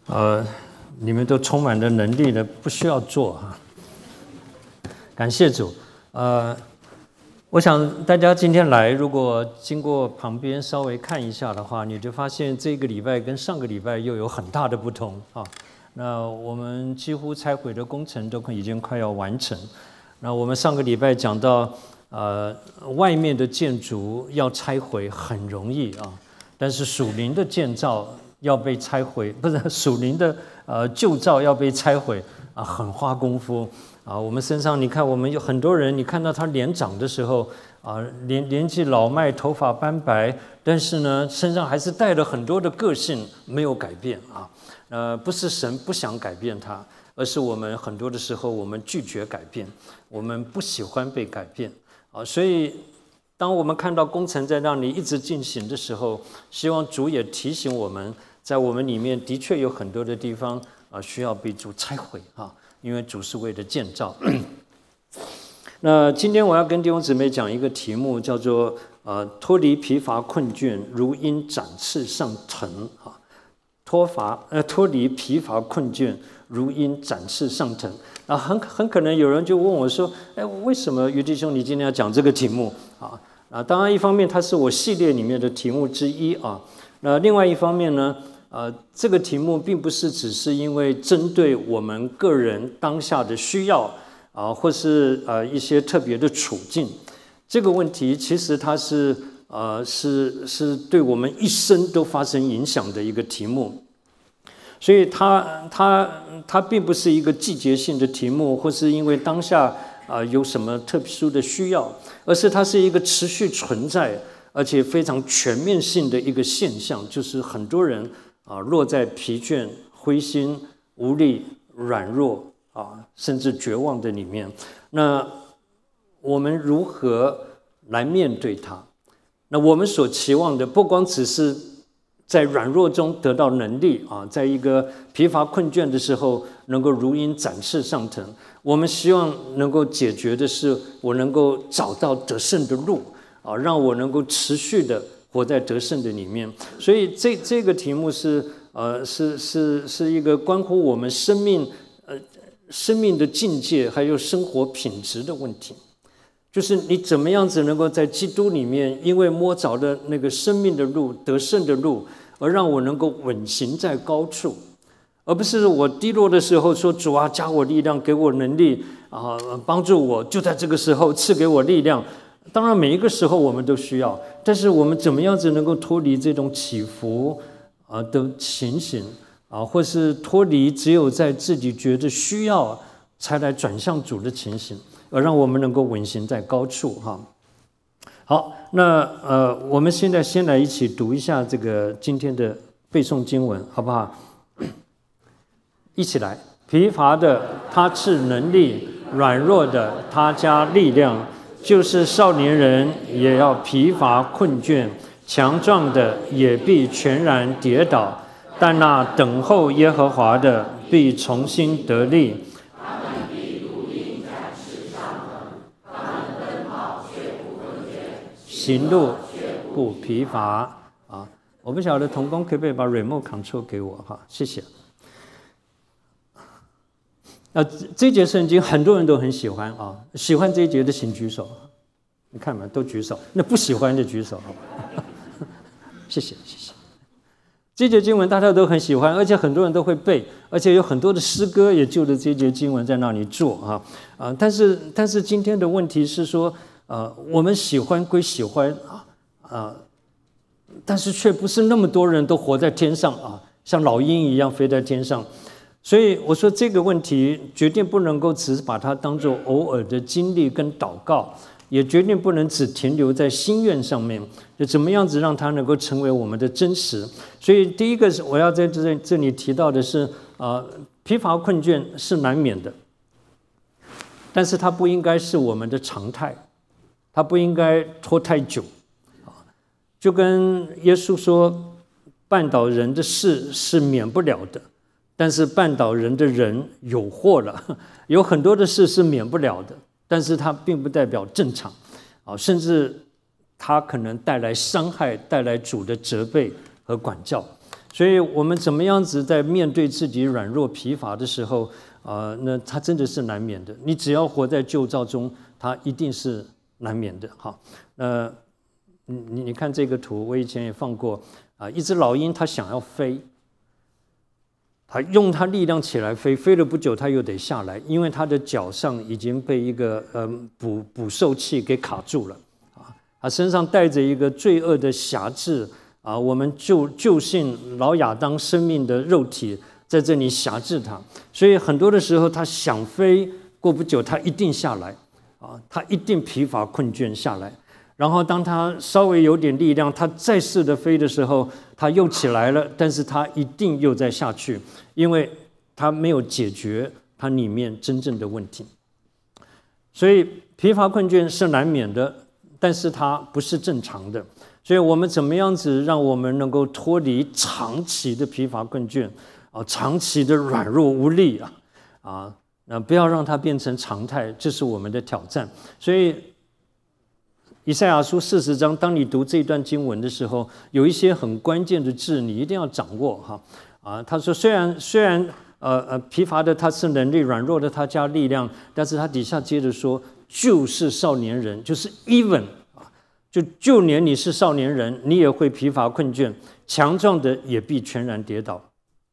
你们都充满了能力的，不需要做哈。感谢主。我想大家今天来，如果经过旁边稍微看一下的话，你就发现这个礼拜跟上个礼拜又有很大的不同啊。那我们几乎拆毁的工程都已经快要完成。那我们上个礼拜讲到，外面的建筑要拆毁很容易啊，但是属灵的建造要被拆毁，不是属灵的旧造要被拆毁啊，很花功夫啊。我们身上你看，我们有很多人，你看到他脸长的时候啊，年纪老迈，头发斑白，但是呢，身上还是带了很多的个性，没有改变啊。不是神不想改变他，而是我们很多的时候我们拒绝改变，我们不喜欢被改变啊。所以当我们看到工程在让你一直进行的时候，希望主也提醒我们，在我们里面的确有很多的地方需要被主拆毁啊，因为主是为了建造。那今天我要跟弟兄姊妹讲一个题目，叫做脱离疲乏困倦，如鹰展翅上腾啊。脱离疲乏困倦，如鹰展翅上腾啊！很可能有人就问我说：“哎，为什么于弟兄你今天要讲这个题目啊？”当然一方面它是我系列里面的题目之一啊。那另外一方面呢，这个题目并不是只是因为针对我们个人当下的需要啊，或是一些特别的处境。这个问题其实它是对我们一生都发生影响的一个题目，所以它并不是一个季节性的题目，或是因为当下有什么特殊的需要，而是它是一个持续存在而且非常全面性的一个现象，就是很多人落在疲倦、灰心、无力、软弱甚至绝望的里面。那我们如何来面对它？那我们所期望的，不光只是在软弱中得到能力在一个疲乏困倦的时候能够如鹰展翅上腾，我们希望能够解决的是，我能够找到得胜的路让我能够持续的活在得胜的里面。所以这个题目是一个关乎我们生命的境界还有生活品质的问题。就是你怎么样子能够在基督里面，因为摸着的那个生命的路、得胜的路，而让我能够稳行在高处，而不是我低落的时候说：“主啊，加我力量，给我能力帮助我。”就在这个时候赐给我力量。当然，每一个时候我们都需要，但是我们怎么样子能够脱离这种起伏的情形或是脱离只有在自己觉得需要才来转向主的情形？而让我们能够稳行在高处好，那我们现在先来一起读一下这个今天的背诵经文，好不好？一起来。疲乏的他赐能力，软弱的他加力量。就是少年人也要疲乏困倦，强壮的也必全然跌倒，但那等候耶和华的必重新得力。行路不疲乏我不晓得同工可不可以把 remote control 给我谢谢。这节圣经很多人都很喜欢喜欢这一节的请举手。你看嘛，都举手。那不喜欢就举手，好吧？谢谢。这节经文大家都很喜欢，而且很多人都会背，而且有很多的诗歌也就着这节经文在那里做但是今天的问题是说，我们喜欢归喜欢但是却不是那么多人都活在天上像老鹰一样飞在天上。所以我说这个问题决定不能够只是把它当作偶尔的经历跟祷告，也决定不能只停留在心愿上面，就怎么样子让它能够成为我们的真实。所以第一个是我要在这里提到的是疲乏困倦是难免的，但是它不应该是我们的常态，它不应该拖太久就跟耶稣说，绊倒人的事是免不了的，但是绊倒人的人有祸了。有很多的事是免不了的，但是它并不代表正常甚至它可能带来伤害，带来主的责备和管教。 所以我们怎么样子在面对自己软弱疲乏的时候，那它真的是难免的。你只要活在旧造中，它一定是难免的。好，你看这个图，我以前也放过一只老鹰，它想要飞，它用它力量起来飞，飞了不久它又得下来，因为它的脚上已经被一个捕兽器给卡住了它身上带着一个罪恶的辖制我们救信老亚当生命的肉体在这里辖制它，所以很多的时候它想飞，过不久它一定下来它一定疲乏困倦下来。然后当他稍微有点力量，他再试着飞的时候，他又起来了，但是他一定又再下去，因为他没有解决他里面真正的问题。所以疲乏困倦是难免的，但是它不是正常的。所以我们怎么样子让我们能够脱离长期的疲乏困倦长期的软弱无力那不要让它变成常态，这是我们的挑战。所以以赛亚书40章，当你读这段经文的时候，有一些很关键的字，你一定要掌握他说虽然疲乏的他是能力，软弱的他加力量，但是他底下接着说，就是少年人，就是 even 就连你是少年人，你也会疲乏困倦，强壮的也必全然跌倒。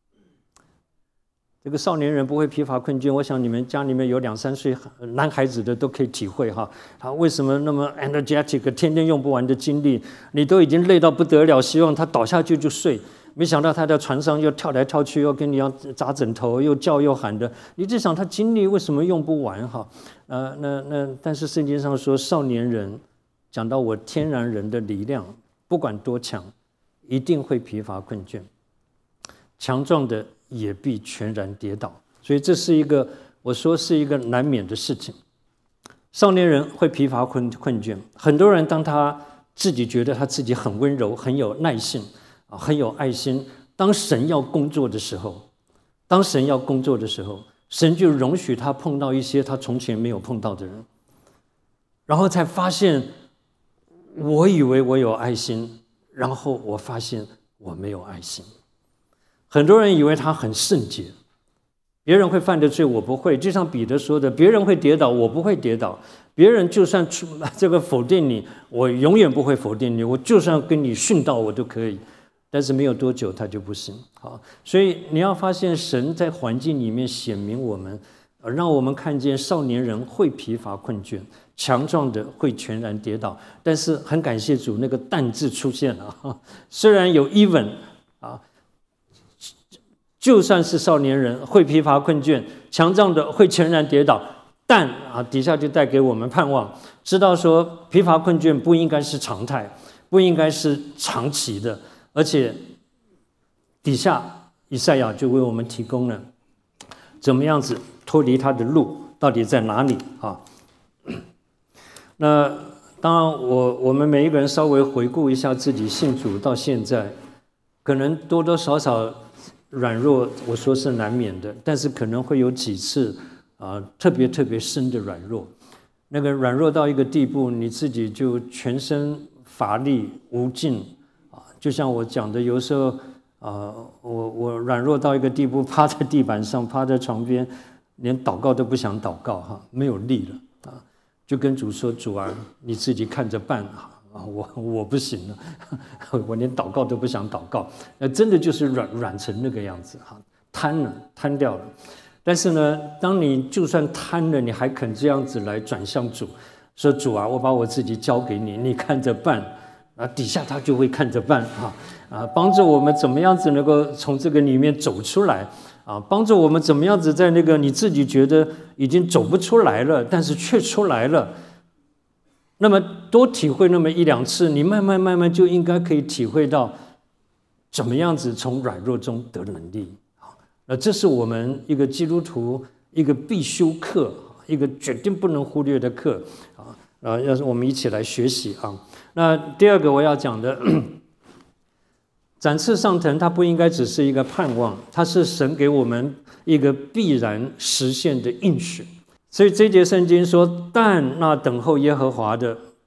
这个少年人不会疲乏困倦，我想你们家里面有2、3岁男孩子的都可以体会他为什么那么 energetic， 天天用不完的精力，你都已经累到不得了，希望他倒下去就睡，没想到他在船上又跳来跳去，又跟你要砸枕头，又叫又喊的，你就想他精力为什么用不完但是圣经上说，少年人讲到我天然人的力量，不管多强，一定会疲乏困倦，强壮的也必全然跌倒。所以这是一个，我说是一个难免的事情。少年人会疲乏困倦，很多人当他自己觉得他自己很温柔，很有耐性很有爱心，当神要工作的时候，神就容许他碰到一些他从前没有碰到的人，然后才发现，我以为我有爱心，然后我发现我没有爱心。很多人以为他很圣洁，别人会犯的罪我不会，就像彼得说的，别人会跌倒我不会跌倒，别人就算这个否定你，我永远不会否定你，我就算跟你殉道我都可以，但是没有多久他就不行。所以你要发现神在环境里面显明我们，让我们看见少年人会疲乏困倦，强壮的会全然跌倒。但是很感谢主，那个但字出现了虽然有 even就算是少年人会疲乏困倦，强壮的会全然跌倒，但底下就带给我们盼望，知道说疲乏困倦不应该是常态，不应该是长期的，而且底下以赛亚就为我们提供了怎么样子脱离他的路到底在哪里那当然我们每一个人稍微回顾一下自己信主到现在，可能多多少少软弱，我说是难免的，但是可能会有几次特别深的软弱，那个软弱到一个地步，你自己就全身乏力无劲就像我讲的，有时候我软弱到一个地步，趴在地板上，趴在床边，连祷告都不想祷告没有力了就跟主说，主啊，你自己看着办我不行了我连祷告都不想祷告，真的就是软成那个样子瘫掉了。但是呢，当你就算瘫了，你还肯这样子来转向主，说主啊，我把我自己交给你，你看着办底下他就会看着办帮助我们怎么样子能够从这个里面走出来帮助我们怎么样子在那个你自己觉得已经走不出来了，但是却出来了，那么多体会那么1、2次，你慢慢就应该可以体会到怎么样子从软弱中得能力这是我们一个基督徒一个必修课，一个决定不能忽略的课要是我们一起来学习那第二个我要讲的展翅上腾，它不应该只是一个盼望，它是神给我们一个必然实现的应许。所以这节圣经说，但那等候耶和华的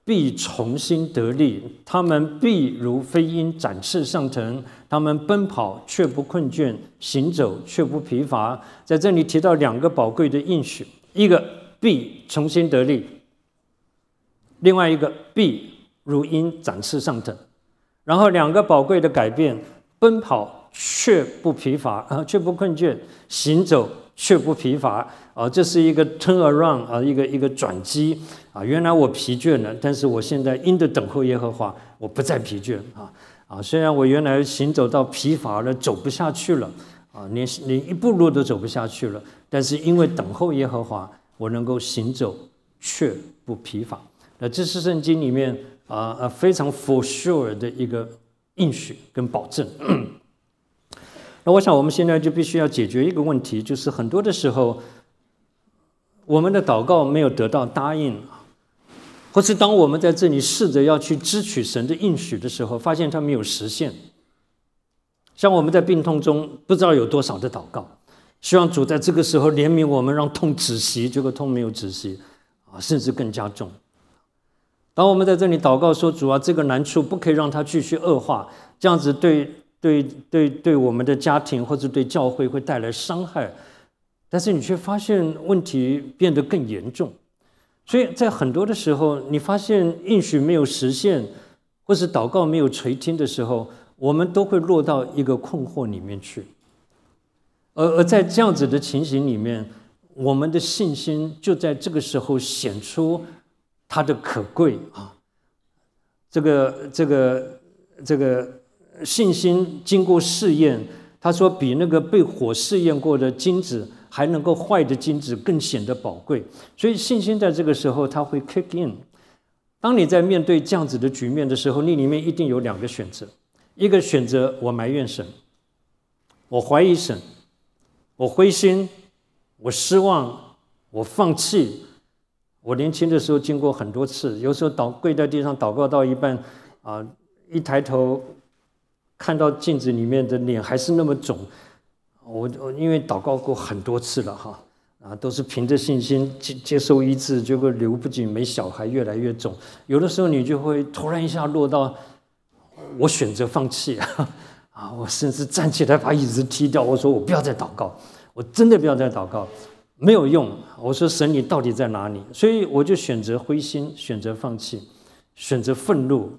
必重新得力，他们必如飞鹰展翅上腾，他们奔跑却不困倦，行走却不疲乏。在这里提到2个宝贵的应许，一个必重新得力，另外一个必如鹰展翅上腾。然后2个宝贵的改变，奔跑却不疲乏却不困倦，行走却不疲乏这是一个 turn around 一个转机原来我疲倦了，但是我现在因着等候耶和华，我不再疲倦虽然我原来行走到疲乏了，走不下去了连一步路都走不下去了，但是因为等候耶和华，我能够行走却不疲乏。那这是圣经里面非常 for sure 的一个应许跟保证。那我想我们现在就必须要解决一个问题，就是很多的时候我们的祷告没有得到答应，或是当我们在这里试着要去支取神的应许的时候，发现它没有实现。像我们在病痛中不知道有多少的祷告，希望主在这个时候怜悯我们，让痛止息，结果痛没有止息甚至更加重。当我们在这里祷告说，主啊，这个难处不可以让它继续恶化，这样子对我们的家庭或者对教会会带来伤害，但是你却发现问题变得更严重。所以在很多的时候，你发现应许没有实现，或是祷告没有垂听的时候，我们都会落到一个困惑里面去。而在这样子的情形里面，我们的信心就在这个时候显出它的可贵这个信心经过试验，他说比那个被火试验过的金子还能够坏的金子更显得宝贵。所以信心在这个时候它会 kick in。 当你在面对这样子的局面的时候，你里面一定有2个选择。一个选择我埋怨神，我怀疑神，我灰心，我失望，我放弃。我年轻的时候经过很多次，有时候跪在地上祷告到一半一抬头看到镜子里面的脸还是那么肿。我因为祷告过很多次了都是凭着信心接受医治，结果流不仅没小孩，越来越肿。有的时候你就会突然一下落到我选择放弃我甚至站起来把椅子踢掉，我说我不要再祷告，我真的不要再祷告，没有用。我说神你到底在哪里？所以我就选择灰心，选择放弃，选择愤怒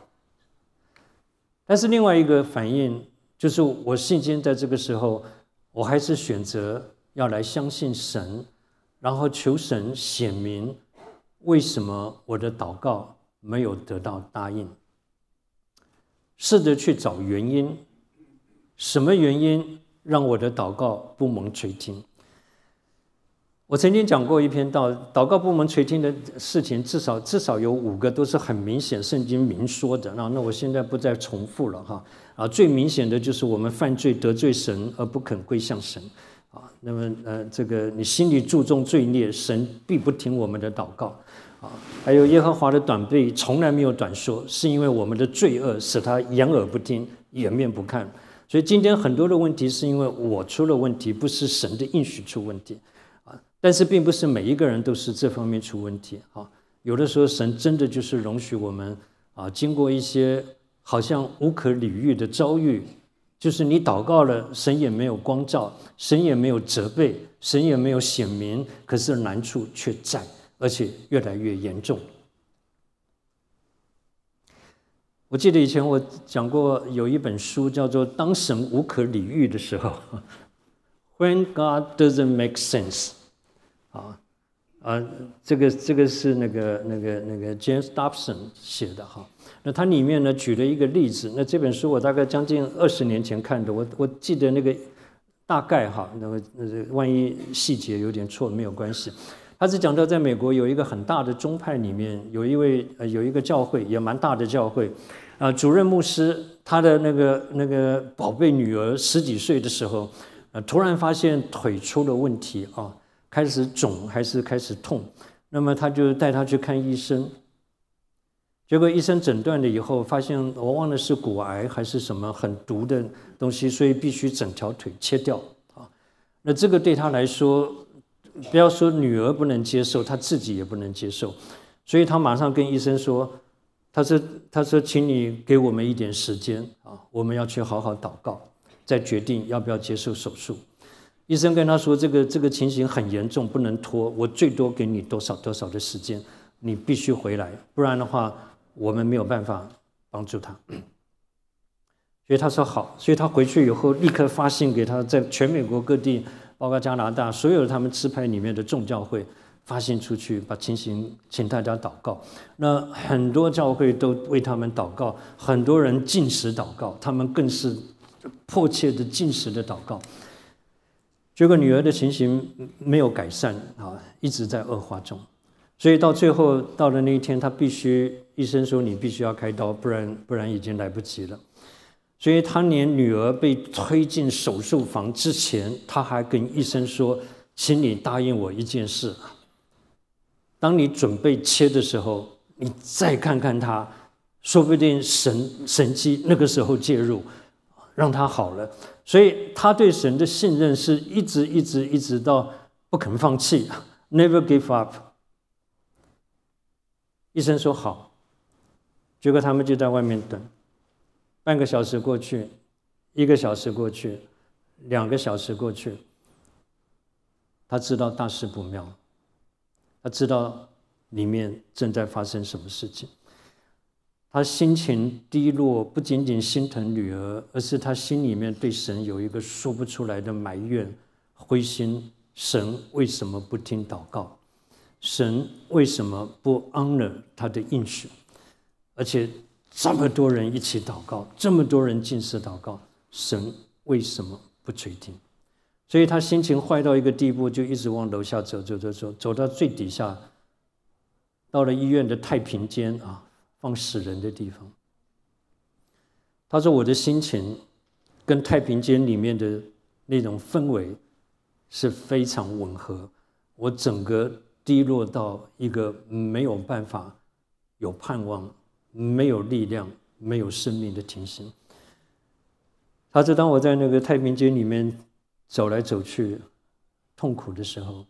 但是另外一个反应就是我信心在这个时候，我还是选择要来相信神，然后求神显明为什么我的祷告没有得到答应，试着去找原因，什么原因让我的祷告不蒙垂听。我曾经讲过一篇祷告不蒙垂听的事情，至少有5个都是很明显圣经明说的，那我现在不再重复了最明显的就是我们犯罪得罪神而不肯归向神那么这个你心里注重罪孽，神必不听我们的祷告还有耶和华的短臂从来没有短缩，是因为我们的罪恶使他掩耳不听，掩面不看。所以今天很多的问题是因为我出了问题，不是神的应许出问题但是并不是每一个人都是这方面出问题有的时候神真的就是容许我们经过一些好像无可理喻的遭遇，就是你祷告了，神也没有光照，神也没有责备，神也没有显明，可是难处却在，而且越来越严重。我记得以前我讲过有一本书叫做《当神无可理喻的时候》When God doesn't make sense这个是那个 James Dobson 写的那他里面呢举了一个例子，那这本书我大概将近20年前看的，我记得那个大概万一细节有点错没有关系。他是讲到在美国有一个很大的宗派里面有一个教会，也蛮大的教会主任牧师他的那个宝贝女儿10几岁的时候突然发现腿出了问题开始肿还是开始痛，那么他就带他去看医生，结果医生诊断了以后发现我忘了是骨癌还是什么很毒的东西，所以必须整条腿切掉那这个对他来说，不要说女儿不能接受，他自己也不能接受所以他马上跟医生说，他说请你给我们一点时间啊，我们要去好好祷告，再决定要不要接受手术。医生跟他说，这个情形很严重，不能拖，我最多给你多少的时间，你必须回来，不然的话我们没有办法帮助他。所以他说好，所以他回去以后立刻发信给他在全美国各地，包括加拿大所有他们支派里面的众教会发信出去，把情形请大家祷告。那很多教会都为他们祷告，很多人禁食祷告，他们更是迫切的禁食的祷告。结果女儿的情形没有改善啊，一直在恶化中。所以到最后到了那一天，他必须医生说你必须要开刀，不然已经来不及了。所以他连女儿被推进手术房之前，他还跟医生说，请你答应我一件事，当你准备切的时候，你再看看他，说不定神迹那个时候介入，让他好了。所以他对神的信任是一直到不肯放弃 ，never give up。医生说好，结果他们就在外面等。半个小时过去，1个小时过去，2个小时过去，他知道大事不妙，他知道里面正在发生什么事情。他心情低落，不仅仅心疼女儿，而是他心里面对神有一个说不出来的埋怨、灰心。神为什么不听祷告？神为什么不 honor 他的应许？而且这么多人一起祷告，这么多人禁食祷告，神为什么不垂听？所以他心情坏到一个地步，就一直往楼下走到最底下，到了医院的太平间啊，放死人的地方。他说我的心情跟太平间里面的那种氛围是非常吻合，我整个低落到一个没有办法有盼望，没有力量，没有生命的情形。他说当我在那个太平间里面走来走去痛苦的时候，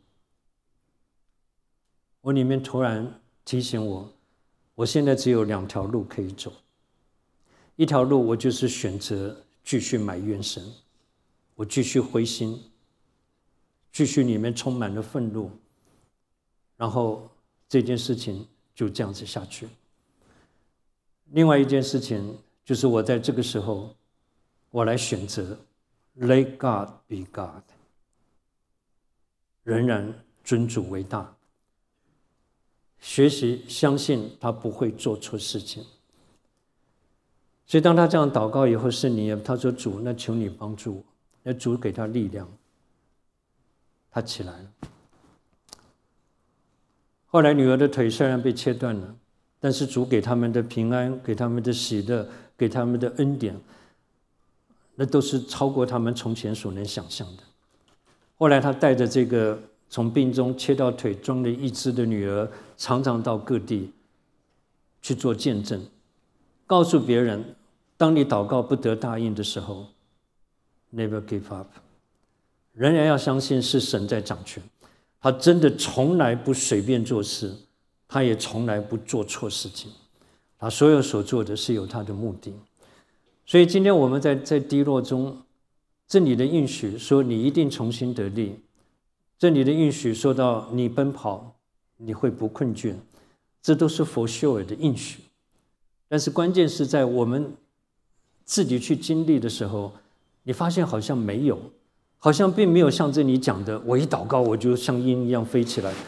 我里面突然提醒我，我现在只有2条路可以走。一条路我就是选择继续埋怨神，我继续灰心，继续里面充满了愤怒，然后这件事情就这样子下去。另外一件事情就是我在这个时候，我来选择 Let God be God， 仍然尊主为大，学习相信他不会做错事情。所以当他这样祷告以后，圣灵他说主，那求你帮助我，那主给他力量，他起来了。后来女儿的腿虽然被切断了，但是主给他们的平安，给他们的喜乐，给他们的恩典，那都是超过他们从前所能想象的。后来他带着这个从病中切到腿装了一只的女儿，常常到各地去做见证，告诉别人，当你祷告不得答应的时候 ，never give up， 仍然要相信是神在掌权，他真的从来不随便做事，他也从来不做错事情，他所有所做的是有他的目的。所以今天我们在低落中，这里的应许说你一定重新得力，这里的应许说到你奔跑你会不困倦，这都是 for sure 的应许。但是关键是在我们自己去经历的时候，你发现好像没有，好像并没有像这里讲的，我一祷告我就像鹰一样飞起来。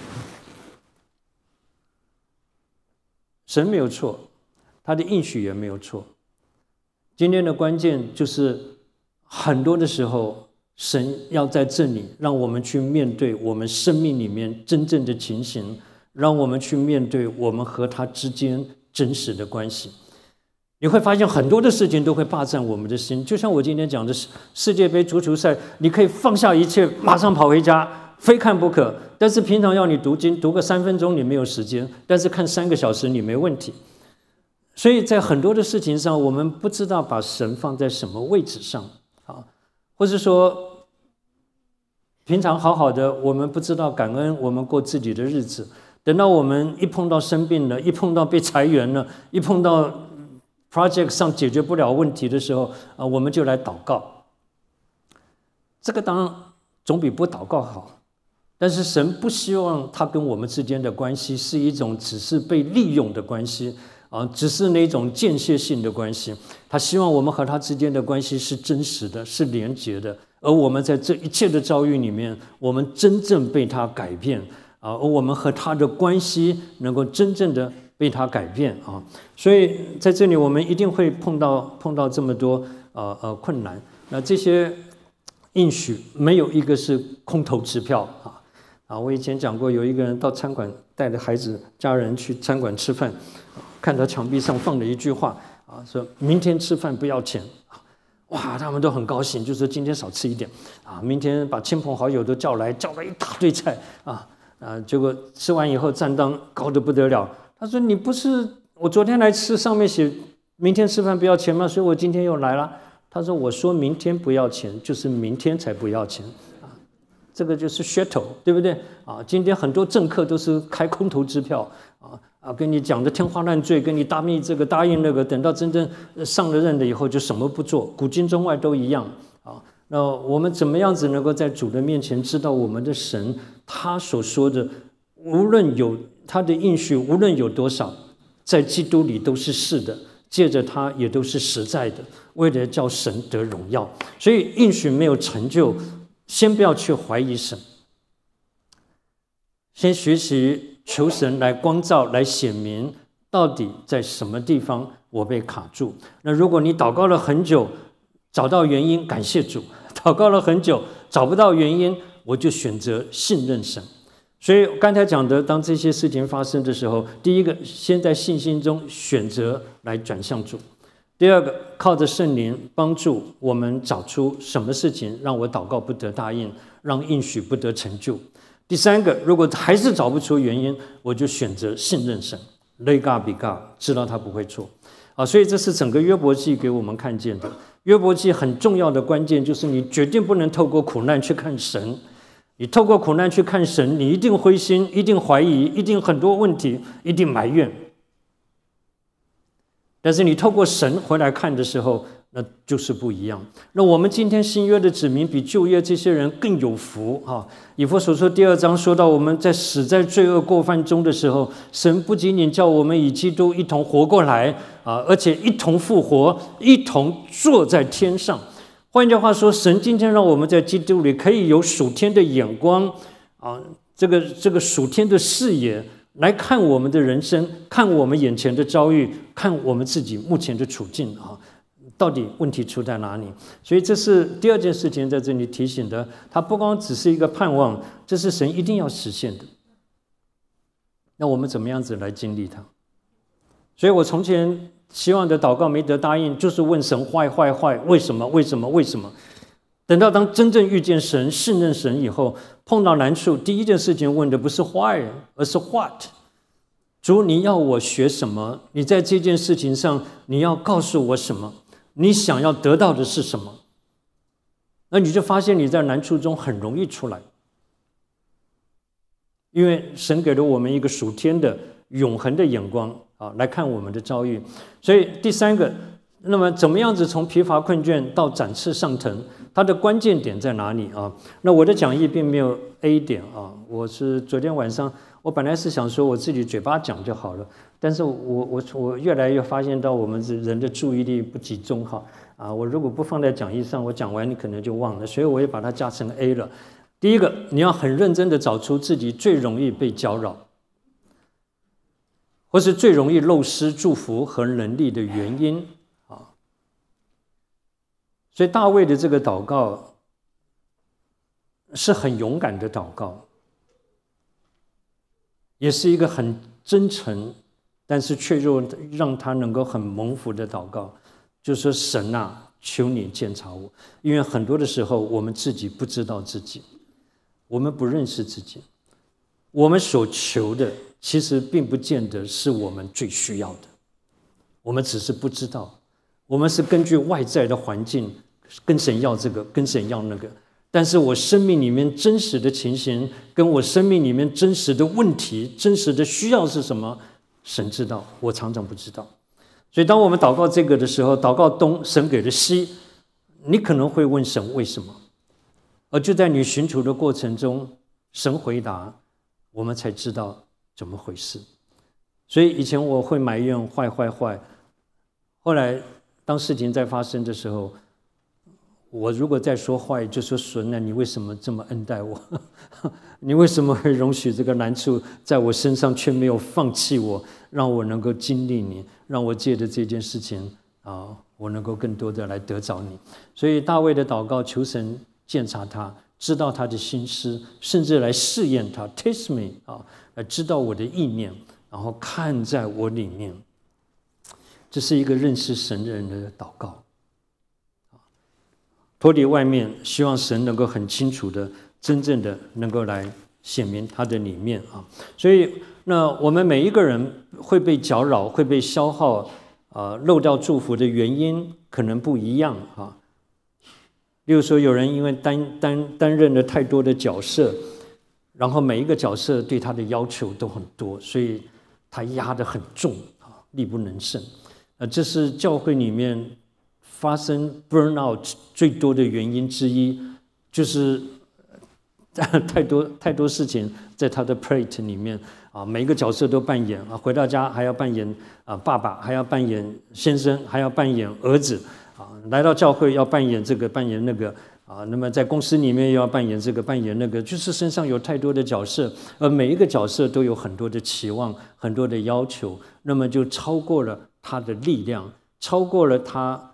神没有错，他的应许也没有错。今天的关键就是很多的时候，神要在这里让我们去面对我们生命里面真正的情形，让我们去面对我们和他之间真实的关系。你会发现很多的事情都会霸占我们的心，就像我今天讲的世界杯足球赛，你可以放下一切，马上跑回家，非看不可。但是平常要你读经，读个3分钟你没有时间，但是看3个小时你没问题。所以在很多的事情上，我们不知道把神放在什么位置上啊，或是说平常好好的，我们不知道感恩，我们过自己的日子。 等到我们一碰到生病了，一碰到被裁员了，一碰到 project 上解决不了问题的时候，我们就来祷告。这个当然总比不祷告好，但是神不希望他跟我们之间的关系是一种只是被利用的关系只是那种间歇性的关系。他希望我们和他之间的关系是真实的，是连结的，而我们在这一切的遭遇里面，我们真正被他改变而我们和他的关系能够真正的被他改变所以在这里我们一定会碰到这么多困难。那这些应许没有一个是空头支票我以前讲过，有一个人到餐馆带着孩子家人去餐馆吃饭，看到墙壁上放了一句话说明天吃饭不要钱。哇，他们都很高兴，就说今天少吃一点明天把亲朋好友都叫来，叫了一大堆菜结果吃完以后账单高得不得了。他说你不是我昨天来吃上面写明天吃饭不要钱吗？所以我今天又来了。他说我说明天不要钱，就是明天才不要钱这个就是 shuttle， 对不对今天很多政客都是开空头支票跟你讲的天花乱坠，跟你答应这个答应那个，等到真正上了任了以后就什么不做，古今中外都一样那我们怎么样子能够在主的面前知道我们的神他所说的无论有他的应许无论有多少，在基督里都是是的，借着他也都是实在的，为了叫神得荣耀。所以应许没有成就，先不要去怀疑神，先学习求神来光照，来显明到底在什么地方我被卡住。那如果你祷告了很久找到原因，感谢主；祷告了很久找不到原因，我就选择信任神。所以刚才讲的，当这些事情发生的时候，第一个先在信心中选择来转向主，第二个靠着圣灵帮助我们找出什么事情让我祷告不得答应，让应许不得成就。第三个，如果还是找不出原因，我就选择信任神， Let God be God， 知道他不会错所以这是整个约伯记给我们看见的。约伯记很重要的关键就是你决定不能透过苦难去看神，你透过苦难去看神，你一定灰心，一定怀疑，一定很多问题，一定埋怨。但是你透过神回来看的时候，那就是不一样。那我们今天新约的子民比旧约这些人更有福以弗所书第2章说到，我们在死在罪恶过犯中的时候，神不仅仅叫我们与基督一同活过来而且一同复活，一同坐在天上。换句话说，神今天让我们在基督里可以有属天的眼光这个属天的视野来看我们的人生，看我们眼前的遭遇，看我们自己目前的处境到底问题出在哪里。所以这是第二件事情在这里提醒的，它不光只是一个盼望，这是神一定要实现的。那我们怎么样子来经历它？所以我从前希望的祷告没得答应，就是问神坏，为什么？等到当真正遇见神，信任神以后，碰到难处，第一件事情问的不是 why， 而是 what。 主，你要我学什么？你在这件事情上你要告诉我什么？你想要得到的是什么？那你就发现你在难处中很容易出来，因为神给了我们一个属天的永恒的眼光来看我们的遭遇。所以第三个，那么怎么样子从疲乏困倦到展翅上腾，它的关键点在哪里那我的讲义并没有 A 点我是昨天晚上，我本来是想说我自己嘴巴讲就好了，但是我越来越发现到我们人的注意力不集中我如果不放在讲义上，我讲完你可能就忘了，所以我也把它加成 A 了。第一个，你要很认真的找出自己最容易被搅扰，或是最容易漏失祝福和能力的原因所以大卫的这个祷告是很勇敢的祷告，也是一个很真诚，但是却又让他能够很蒙福的祷告，就说神求你鉴察我，因为很多的时候我们自己不知道自己，我们不认识自己，我们所求的其实并不见得是我们最需要的，我们只是不知道，我们是根据外在的环境跟神要这个，跟神要那个， 但是我生命里面真实的情形，跟我生命里面真实的问题、真实的需要是什么，神知道，我常常不知道。所以当我们祷告这个的时候，祷告东，神给了西，你可能会问神为什么，而就在你寻求的过程中，神回答，我们才知道怎么回事。所以以前我会埋怨坏，后来当事情在发生的时候，我如果再说坏，就说神啊，你为什么这么恩待我？你为什么会容许这个难处在我身上，却没有放弃我，让我能够经历你，让我借着这件事情我能够更多的来得着你。所以大卫的祷告，求神鉴察他，知道他的心思，甚至来试验他 ，test me 来知道我的意念，然后看在我里面。这是一个认识神的人的祷告。脱离外面，希望神能够很清楚的、真正的能够来显明他的里面所以，那我们每一个人会被搅扰、会被消耗漏掉祝福的原因可能不一样例如说，有人因为担任了太多的角色，然后每一个角色对他的要求都很多，所以他压得很重力不能胜。这是教会里面发生 burnout 最多的原因之一，就是太多事情在他的 plate 里面每一个角色都扮演回到家还要扮演爸爸，还要扮演先生，还要扮演儿子来到教会要扮演这个扮演那个那么在公司里面又要扮演这个扮演那个，就是身上有太多的角色，而每一个角色都有很多的期望，很多的要求，那么就超过了他的力量，超过了他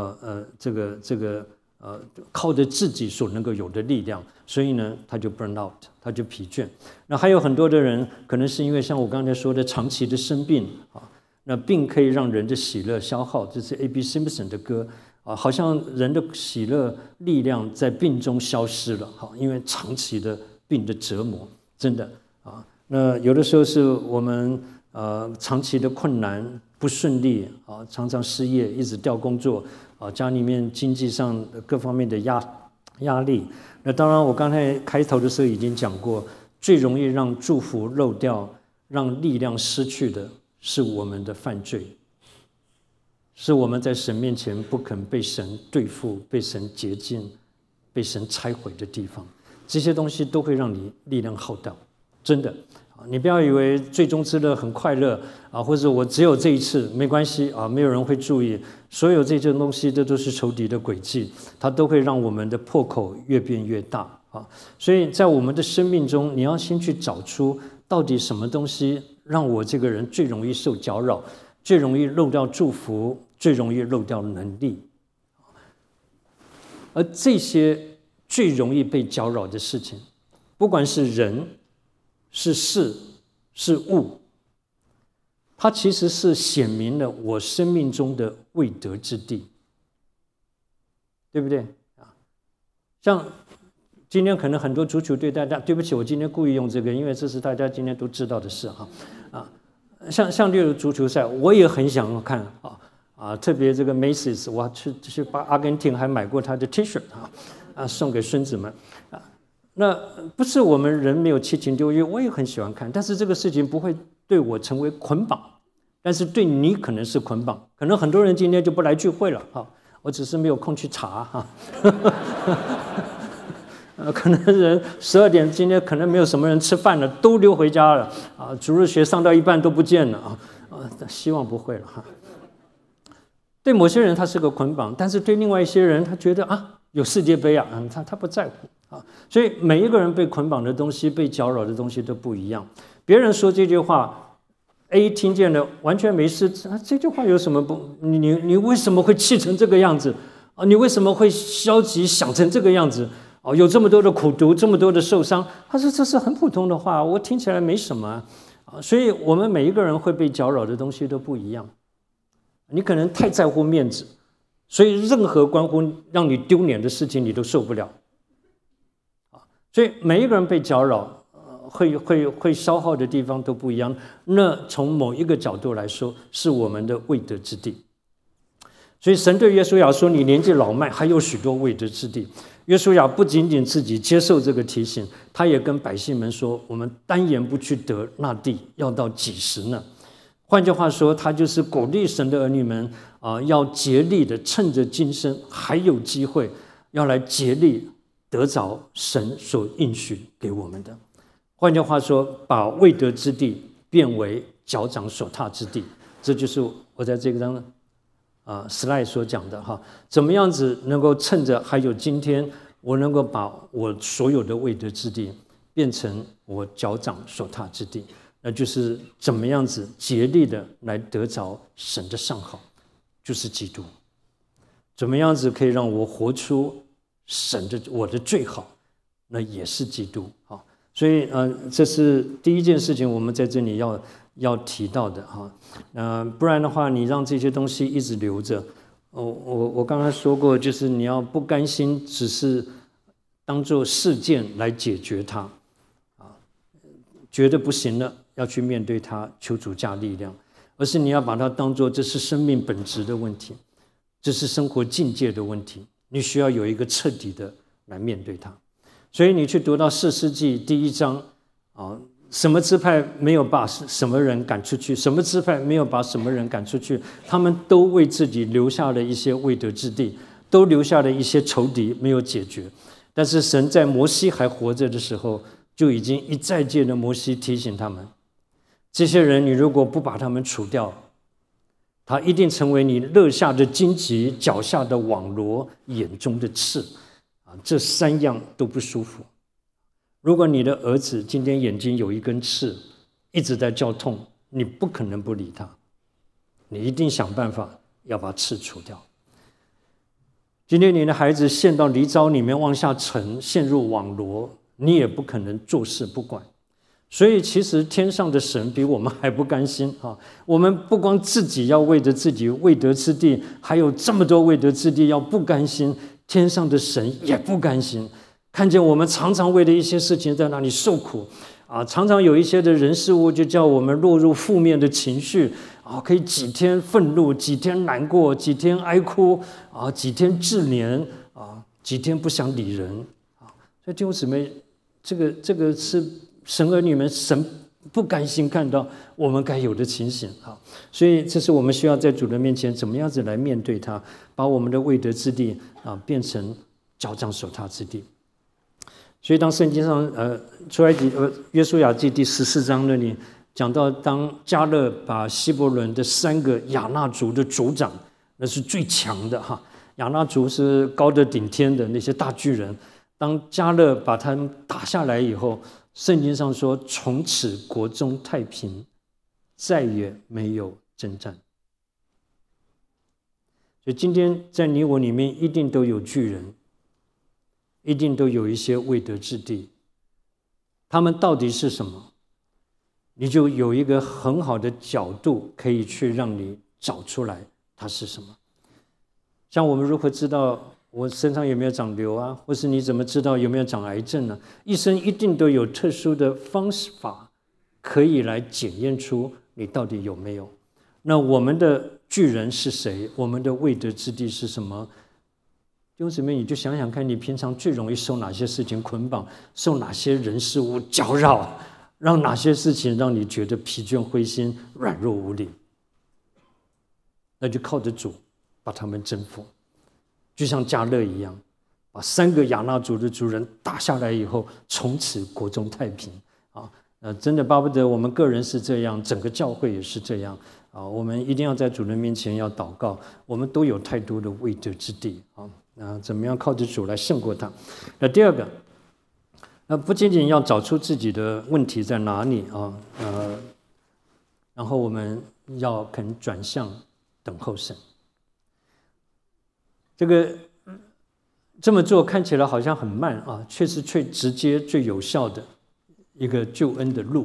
靠着自己所能够有的力量，所以呢，他就 burn out， 他就疲倦。那还有很多的人，可能是因为像我刚才说的长期的生病那病可以让人的喜乐消耗，这是 A.B. Simpson 的歌好像人的喜乐力量在病中消失了因为长期的病的折磨，真的那有的时候是我们长期的困难不顺利常常失业，一直调工作家里面经济上各方面的压力。那当然我刚才开头的时候已经讲过，最容易让祝福漏掉，让力量失去的是我们的犯罪，是我们在神面前不肯被神对付，被神洁净，被神拆毁的地方，这些东西都会让你力量耗掉，真的。你不要以为最终之乐很快乐或者我只有这一次没关系没有人会注意，所有这些东西这都是仇敌的诡计，它都会让我们的破口越变越大所以在我们的生命中，你要先去找出到底什么东西让我这个人最容易受搅扰，最容易漏掉祝福，最容易漏掉能力。而这些最容易被搅扰的事情，不管是人是事是物，它其实是显明了我生命中的未得之地，对不对像今天可能很多足球队大家，对不起，我今天故意用这个，因为这是大家今天都知道的事像例如足球赛，我也很想看特别这个梅西，我去把阿根廷还买过他的 T 恤送给孙子们那不是我们人没有七情六欲，我也很喜欢看，但是这个事情不会对我成为捆绑，但是对你可能是捆绑。可能很多人今天就不来聚会了我只是没有空去查可能人12点今天可能没有什么人吃饭了，都溜回家了主日学上到一半都不见了希望不会了对某些人他是个捆绑，但是对另外一些人他觉得有世界杯他不在乎所以每一个人被捆绑的东西，被搅扰的东西都不一样。别人说这句话 A 听见了完全没事这句话有什么不你为什么会气成这个样子你为什么会消极想成这个样子有这么多的苦毒，这么多的受伤，他说这是很普通的话，我听起来没什么所以我们每一个人会被搅扰的东西都不一样。你可能太在乎面子，所以任何关乎让你丢脸的事情你都受不了所以每一个人被搅扰会消耗的地方都不一样，那从某一个角度来说是我们的未得之地。 所以神对约书亚说：“你年纪老迈，还有许多未得之地。”约书亚不仅仅自己接受这个提醒，他也跟百姓们说：“我们单言不去得那地，要到几时呢？”换句话说，他就是鼓励神的儿女们要竭力的趁着今生还有机会，要来竭力得着神所应许给我们的。换句话说，把未得之地变为脚掌所踏之地，这就是我在这张slide 所讲的哈，怎么样子能够趁着还有今天，我能够把我所有的未得之地变成我脚掌所踏之地，那就是怎么样子竭力的来得着神的上好，就是基督。怎么样子可以让我活出我的最好，那也是基督啊。所以这是第一件事情，我们在这里要提到的哈。不然的话，你让这些东西一直留着，我刚才说过，就是你要不甘心，只是当作事件来解决它觉得不行了，要去面对它，求主加力量，而是你要把它当作这是生命本质的问题，这是生活境界的问题，你需要有一个彻底的来面对它。所以你去读到士师记第1章什么支派没有把什么人赶出去，什么支派没有把什么人赶出去，他们都为自己留下了一些未得之地，都留下了一些仇敌没有解决。但是神在摩西还活着的时候，就已经一再借着摩西提醒他们，这些人你如果不把他们除掉，他一定成为你肋下的荆棘，脚下的网罗，眼中的刺这3样都不舒服。如果你的儿子今天眼睛有一根刺，一直在叫痛，你不可能不理他，你一定想办法要把刺除掉。今天你的孩子陷到泥沼里面往下沉，陷入网罗，你也不可能坐视不管。所以其实天上的神比我们还不甘心我们不光自己要为着自己未得之地，还有这么多未得之地要不甘心，天上的神也不甘心，看见我们常常为了一些事情在那里受苦常常有一些的人事物就叫我们落入负面的情绪可以几天愤怒，几天难过，几天哀哭几天自怜几天不想理人所以弟兄姊妹，这个是神儿女们神不甘心看到我们该有的情形所以这是我们需要在主的面前怎么样子来面对它，把我们的未得之地变成脚掌所踏之地。所以当圣经上出埃及约书亚记第14章那里讲到，当迦勒把希伯伦的3个亚衲族的族长，那是最强的亚衲族是高得顶天的那些大巨人，当迦勒把他们打下来以后，圣经上说从此国中太平，再也没有征战。所以今天在你我里面一定都有巨人，一定都有一些未得之地，他们到底是什么？你就有一个很好的角度可以去让你找出来它是什么。像我们如何知道我身上有没有长瘤或是你怎么知道有没有长癌症呢？医生一定都有特殊的方法可以来检验出你到底有没有。那我们的巨人是谁？我们的未得之地是什么？弟兄姊妹，你就想想看，你平常最容易受哪些事情捆绑，受哪些人事物搅扰，让哪些事情让你觉得疲倦灰心软弱无力，那就靠着主把他们征服。就像迦勒一样，把3个亚衲族的族人打下来以后，从此国中太平真的巴不得我们个人是这样，整个教会也是这样我们一定要在主人面前要祷告，我们都有太多的未得之地怎么样靠着主来胜过它。那第二个，不仅仅要找出自己的问题在哪里然后我们要肯转向等候神。这么做看起来好像很慢却是最直接最有效的一个救恩的路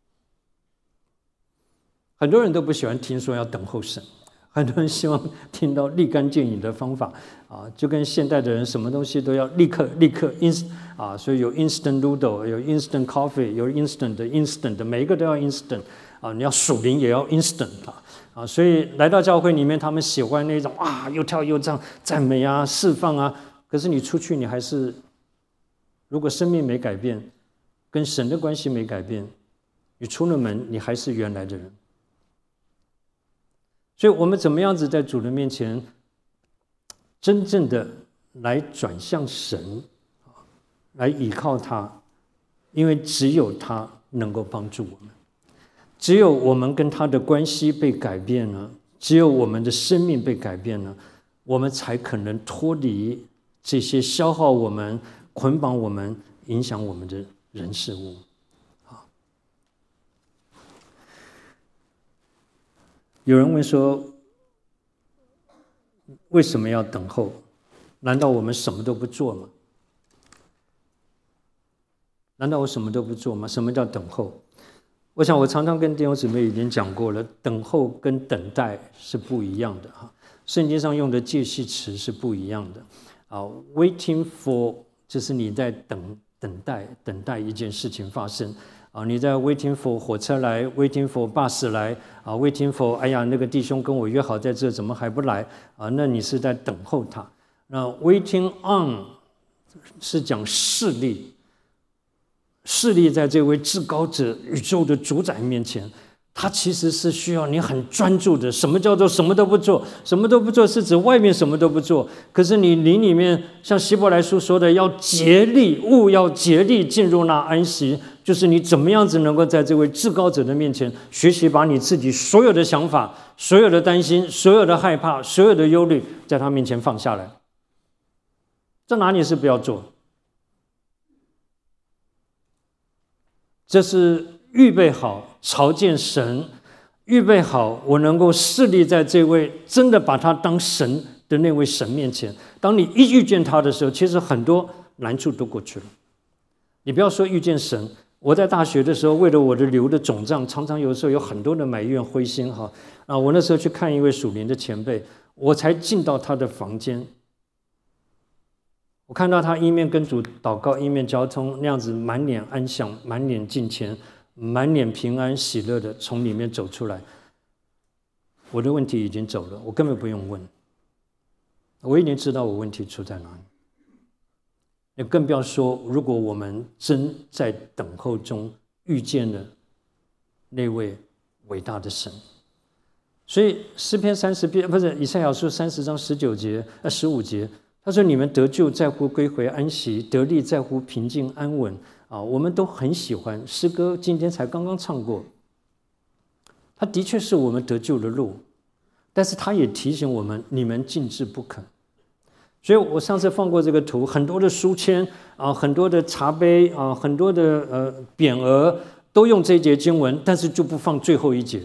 很多人都不喜欢听说要等候神，很多人希望听到立竿见影的方法就跟现代的人什么东西都要立刻所以有 instant noodle， 有 instant coffee， 有 instant 的，每一个都要 instant你要属灵也要 instant 啊，所以来到教会里面，他们喜欢那种啊又跳又唱、赞美啊、释放啊。可是你出去，你还是如果生命没改变，跟神的关系没改变，你出了门，你还是原来的人。所以我们怎么样子在主的面前，真正的来转向神，来依靠他，因为只有他能够帮助我们。只有我们跟他的关系被改变了，只有我们的生命被改变了，我们才可能脱离这些消耗我们、捆绑我们、影响我们的人事物。有人问说，为什么要等候？难道我们什么都不做吗？难道我什么都不做吗？什么叫等候？我想我常常跟弟兄姊妹已经讲过了，等候跟等待是不一样的哈。圣经上用的介系词是不一样的啊。Waiting for 就是你在等待一件事情发生啊。你在 waiting for 火车来 ，waiting for bus 来啊 ，waiting for 哎呀那个弟兄跟我约好在这怎么还不来啊？那你是在等候他。那 waiting on 是讲势力。势力在这位至高者、宇宙的主宰面前，他其实是需要你很专注的。什么叫做什么都不做？什么都不做是指外面什么都不做，可是你灵里面，像希伯来书说的，要竭力，要竭力进入那安息，就是你怎么样子能够在这位至高者的面前学习，把你自己所有的想法、所有的担心、所有的害怕、所有的忧虑，在他面前放下来。这哪里是不要做？这是预备好朝见神，预备好我能够侍立在这位真的把他当神的那位神面前。当你一遇见他的时候，其实很多难处都过去了。你不要说遇见神，我在大学的时候，为了我的瘤的肿胀，常常有时候有很多的埋怨、灰心哈啊！我那时候去看一位属灵的前辈，我才进到他的房间。我看到他一面跟主祷告，一面交通，那样子满脸安详、满脸敬虔、满脸平安喜乐的从里面走出来。我的问题已经走了，我根本不用问，我已经知道我问题出在哪里。也更不要说，如果我们真在等候中遇见了那位伟大的神。所以诗篇30篇不是以赛亚书30章15节。他说：“你们得救在乎归回安息，得力在乎平静安稳。”啊，我们都很喜欢诗歌，今天才刚刚唱过。它的确是我们得救的路，但是它也提醒我们：你们禁止不肯。所以我上次放过这个图，很多的书签啊，很多的茶杯啊，很多的匾额都用这一节经文，但是就不放最后一节，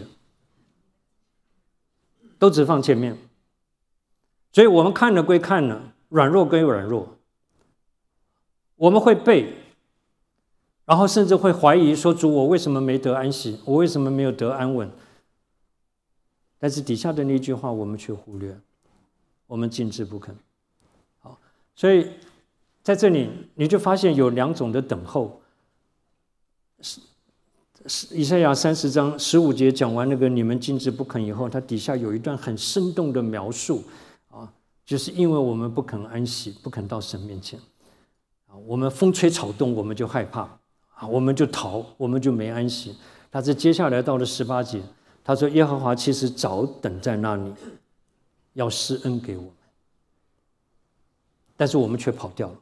都只放前面。所以我们看了归看了。软弱归软弱，我们会背，然后甚至会怀疑说：“主，我为什么没得安息？我为什么没有得安稳？”但是底下的那句话我们却忽略，我们禁止不肯。好，所以在这里你就发现有两种的等候。以赛亚30章15节讲完那个你们禁止不肯以后，它底下有一段很生动的描述。就是因为我们不肯安息，不肯到神面前，我们风吹草动我们就害怕，我们就逃，我们就没安息。但是接下来到了18节，他说耶和华其实早等在那里，要施恩给我们，但是我们却跑掉了。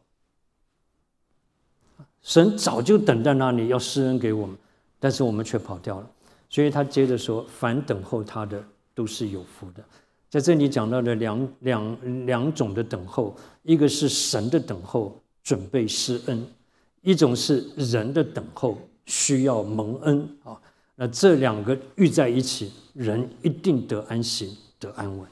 神早就等在那里要施恩给我们，但是我们却跑掉了。所以他接着说：凡等候他的都是有福的。在这里讲到的两种的等候，一个是神的等候，准备施恩；一种是人的等候，需要蒙恩啊。那这两个遇在一起，人一定得安息，得安稳。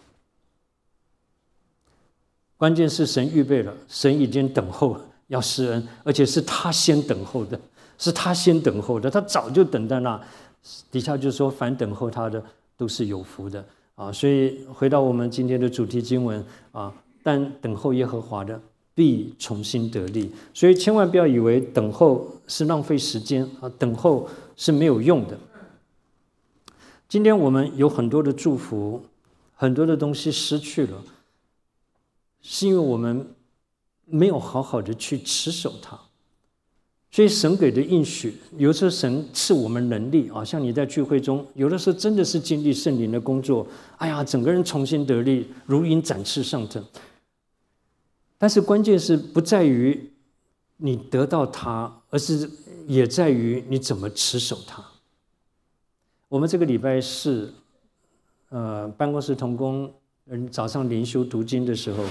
关键是神预备了，神已经等候要施恩，而且是他先等候的，是他先等候的，他早就等在那。底下就说：凡等候他的都是有福的。啊，所以回到我们今天的主题经文啊，但等候耶和华的必重新得力。所以千万不要以为等候是浪费时间啊，等候是没有用的。 今天我们有很多的祝福，很多的东西失去了，是因为我们没有好好的去持守它。所以神给的应许，有时候神赐我们能力啊，像你在聚会中，有的时候真的是经历圣灵的工作，哎呀，整个人重新得力，如鹰展翅上腾。但是关键是不在于你得到它，而是也在于你怎么持守它。我们这个礼拜四，办公室同工早上灵修读经的时候，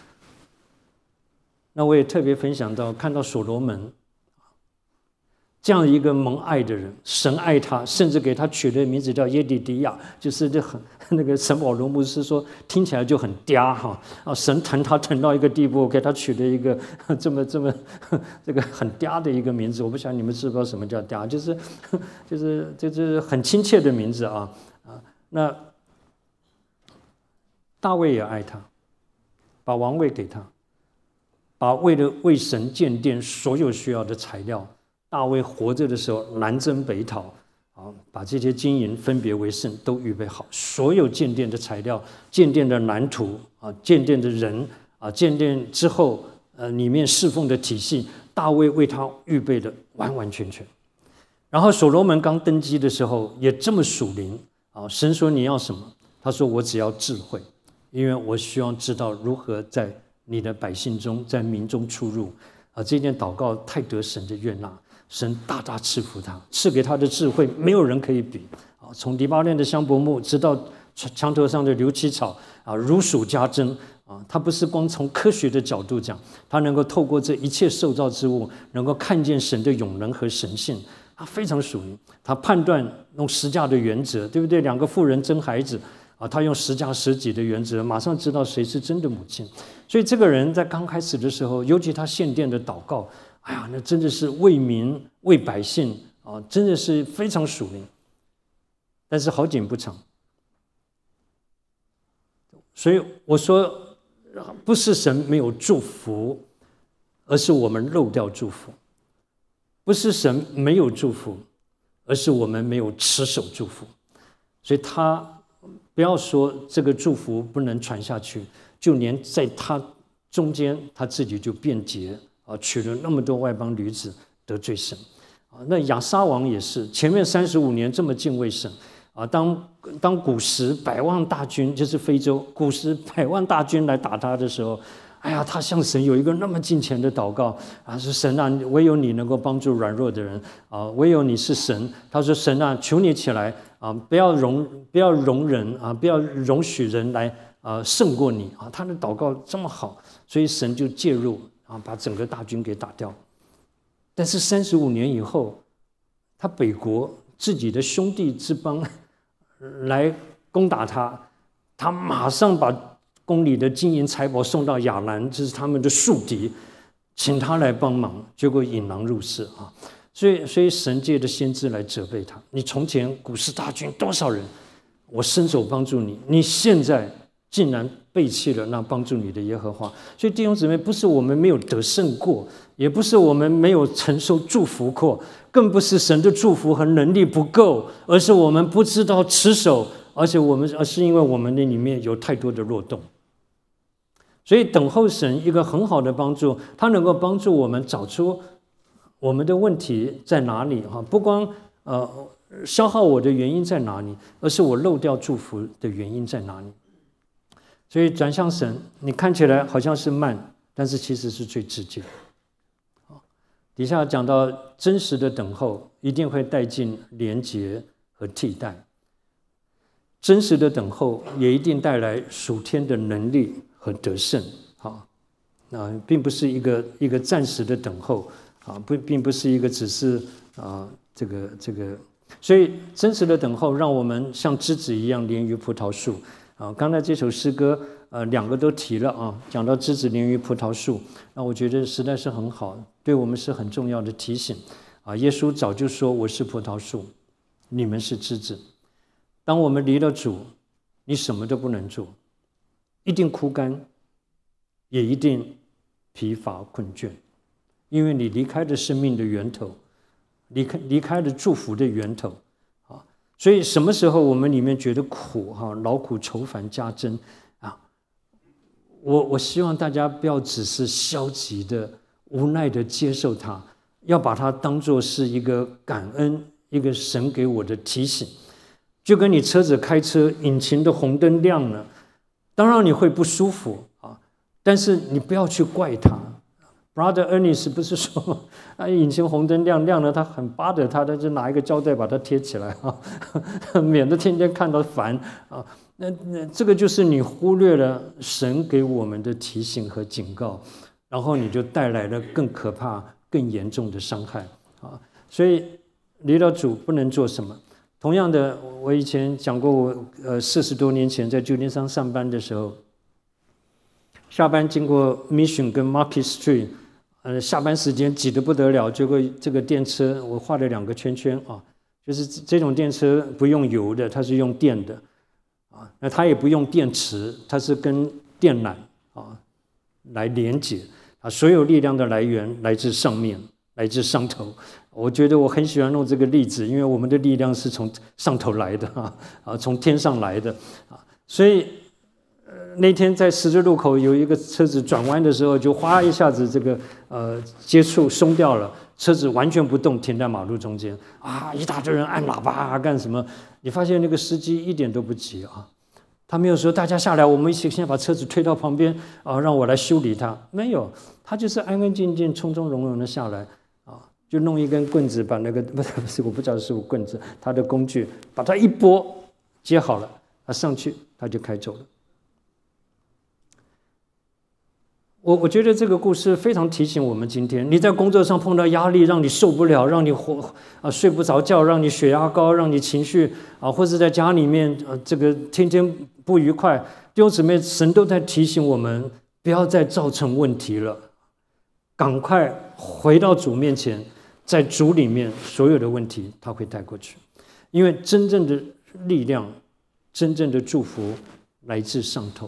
那我也特别分享到，看到所罗门这样一个蒙爱的人，神爱他，甚至给他取了名字叫耶底迪亚，就是那个沈保罗牧师说，听起来就很嗲哈啊！神疼他疼到一个地步，给他取了一个这么这个很嗲的一个名字。我不晓得你们知不知道什么叫嗲，就是很亲切的名字啊。那大卫也爱他，把王位给他，把为神建殿所有需要的材料。大卫活着的时候，南征北讨，把这些金银分别为圣，都预备好。所有建殿的材料、建殿的蓝图建殿的人建殿之后里面侍奉的体系，大卫为他预备的完完全全。然后所罗门刚登基的时候，也这么属灵神说你要什么？他说我只要智慧，因为我希望知道如何在你的百姓中，在民中出入这件祷告太得神的悦纳。神大大赐福他，赐给他的智慧没有人可以比从黎巴嫩的香柏木直到墙头上的硫漆草如数家珍他不是光从科学的角度讲，他能够透过这一切受造之物，能够看见神的永能和神性，他非常属灵。他判断用十架的原则，对不对？两个妇人争孩子他用十架舍己的原则，马上知道谁是真的母亲。所以这个人在刚开始的时候，尤其他献殿的祷告，哎呀，那真的是为民为百姓真的是非常属灵。但是好景不长，所以我说，不是神没有祝福，而是我们漏掉祝福；不是神没有祝福，而是我们没有持守祝福。所以他不要说这个祝福不能传下去，就连在他中间，他自己就变节娶了那么多外邦女子，得罪神那亚撒王也是，前面35年这么敬畏神当古时100万大军，就是非洲古时100万大军来打他的时候，哎呀，他向神有一个那么敬虔的祷告说神啊，唯有你能够帮助软弱的人唯有你是神。他说神啊，求你起来不要容忍不要容许人来胜过你他的祷告这么好，所以神就介入把整个大军给打掉。但是35年以后，他北国自己的兄弟之邦来攻打他，他马上把宫里的金银财宝送到亚兰，这是他们的宿敌，请他来帮忙，结果引狼入室所以神借的先知来责备他：你从前古时大军多少人，我伸手帮助你，你现在竟然背弃了那帮助你的耶和华。所以弟兄姊妹，不是我们没有得胜过，也不是我们没有承受祝福过，更不是神的祝福和能力不够，而是我们不知道持守，而是因为我们的里面有太多的漏洞。所以等候神一个很好的帮助，他能够帮助我们找出我们的问题在哪里不光消耗我的原因在哪里，而是我漏掉祝福的原因在哪里。所以转向神，你看起来好像是慢，但是其实是最直接。底下讲到真实的等候一定会带进连结和替代，真实的等候也一定带来属天的能力和得胜并不是一个暂时的等候并不是一个只是这个，所以真实的等候让我们像枝子一样连于葡萄树刚才这首诗歌两个都提了讲到枝子连于葡萄树，那我觉得实在是很好，对我们是很重要的提醒耶稣早就说我是葡萄树，你们是枝子。当我们离了主，你什么都不能做，一定枯干，也一定疲乏困倦，因为你离开了生命的源头，离开了祝福的源头所以什么时候我们里面觉得苦哈，劳苦愁烦加增啊，我希望大家不要只是消极的、无奈的接受它，要把它当作是一个感恩，一个神给我的提醒。就跟你车子开车，引擎的红灯亮了，当然你会不舒服啊，但是你不要去怪它。Brother Ernest 不是说引擎红灯亮了，他很巴得他就拿一个胶带把它贴起来啊，免得天天看到烦啊。那这个就是你忽略了神给我们的提醒和警告，然后你就带来了更可怕、更严重的伤害啊。所以离了主不能做什么。同样的，我以前讲过，我40多年前在旧金山上班的时候，下班经过 Mission 跟 Market Street。下班时间挤得不得了，结果这个电车我画了2个圈圈啊，就是这种电车不用油的，它是用电的啊，那它也不用电池，它是跟电缆啊来连接啊，所有力量的来源来自上面，来自上头。我觉得我很喜欢用这个例子，因为我们的力量是从上头来的啊，从天上来的啊，所以。那天在十字路口有一个车子转弯的时候，就哗一下子这个接触松掉了，车子完全不动，停在马路中间啊！一大堆人按喇叭干什么？你发现那个司机一点都不急啊，他没有说大家下来，我们一起先把车子推到旁边啊，让我来修理它。没有，他就是安安静静、从从容容的下来啊，就弄一根棍子把那个不是我不知道是棍子，他的工具把它一拨接好了，他上去他就开走了。我觉得这个故事非常提醒我们，今天你在工作上碰到压力，让你受不了，让你睡不着觉，让你血压高，让你情绪或者在家里面这个天天不愉快，弟兄姊妹，神都在提醒我们，不要再造成问题了，赶快回到主面前，在主里面所有的问题他会带过去，因为真正的力量、真正的祝福来自上头。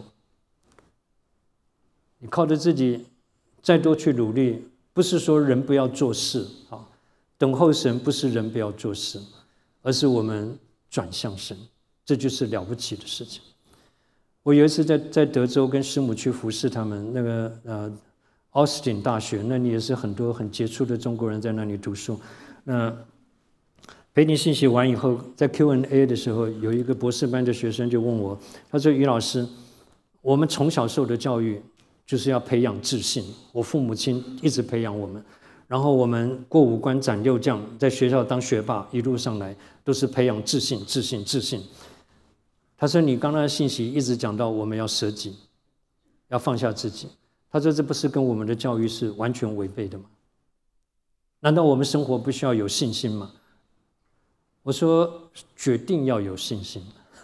你靠着自己再多去努力，不是说人不要做事啊，等候神不是人不要做事，而是我们转向神，这就是了不起的事情。我有一次在德州跟师母去服侍他们，那个Austin 大学，那里也是很多很杰出的中国人在那里读书。那培灵信息完以后，在 Q&A 的时候，有一个博士班的学生就问我，他说：“于老师，我们从小受的教育。”就是要培养自信，我父母亲一直培养我们，然后我们过5关斩6将，在学校当学霸，一路上来都是培养自信。他说：“你刚刚的信息一直讲到我们要舍己，要放下自己。”他说：“这不是跟我们的教育是完全违背的吗？难道我们生活不需要有信心吗？”我说：“决定要有信心，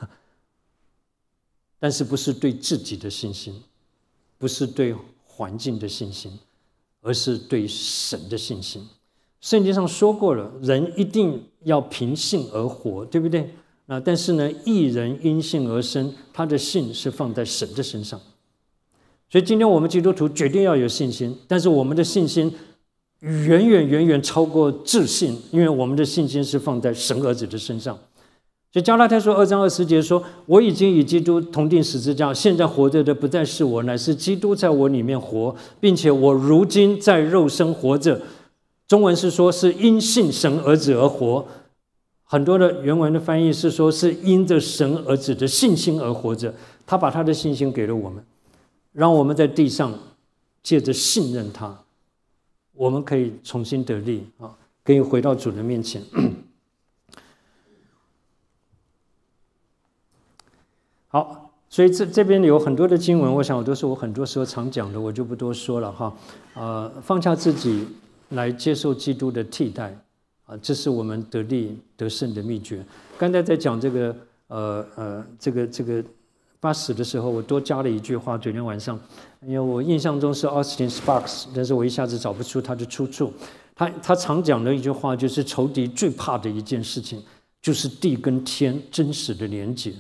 但是不是对自己的信心。”不是对环境的信心，而是对神的信心。圣经上说过了，人一定要凭信而活，对不对？但是呢，义人因信而生，他的信是放在神的身上。所以今天我们基督徒决定要有信心，但是我们的信心远远超过自信，因为我们的信心是放在神儿子的身上。所以加拉太书2章20节说：“我已经与基督同定十字架，现在活着的不再是我，乃是基督在我里面活，并且我如今在肉身活着。”中文是说是因信神儿子而活，很多的原文的翻译是说是因着神儿子的信心而活着。他把他的信心给了我们，让我们在地上借着信任他，我们可以重新得力可以回到主的面前。好，所以这边有很多的经文，我想都是我很多时候常讲的，我就不多说了哈。放下自己来接受基督的替代这是我们得力得胜的秘诀。刚才在讲这个80的时候，我多加了一句话。昨天晚上，因为我印象中是 Austin Sparks， 但是我一下子找不出他的出处。他常讲的一句话就是：仇敌最怕的一件事情，就是地跟天真实的连结。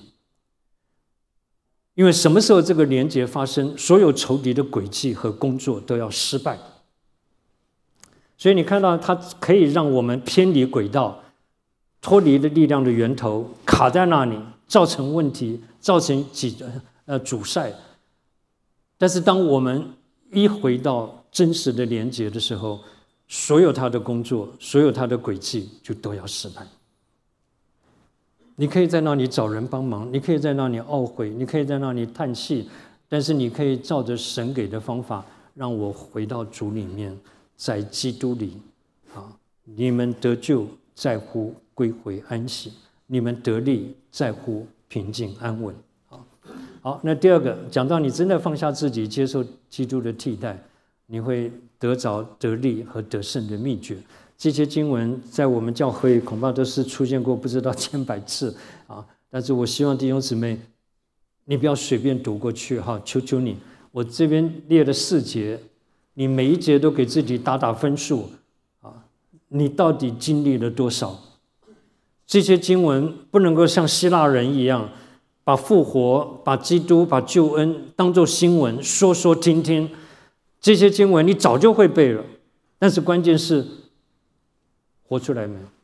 因为什么时候这个连结发生，所有仇敌的诡计和工作都要失败。所以你看到它可以让我们偏离轨道， 脱离了力量的源头，卡在那里，造成问题，造成阻塞。但是当我们一回到真实的连结的时候，所有他的工作，所有他的轨迹就都要失败。你可以在那里找人帮忙，你可以在那里懊悔，你可以在那里叹气，但是你可以照着神给的方法，让我回到主里面，在基督里啊，你们得救在乎归回安息，你们得力在乎平静安稳。好，那第二个讲到你真的放下自己，接受基督的替代，你会得着得力和得胜的秘诀。这些经文在我们教会恐怕都是出现过不知道千百次啊！但是我希望弟兄姊妹，你不要随便读过去哈，求求你，我这边列了4节，你每一节都给自己打分数啊！你到底经历了多少？这些经文不能够像希腊人一样，把复活、把基督、把救恩当作新闻说说听听。这些经文你早就会背了，但是关键是活出来没有？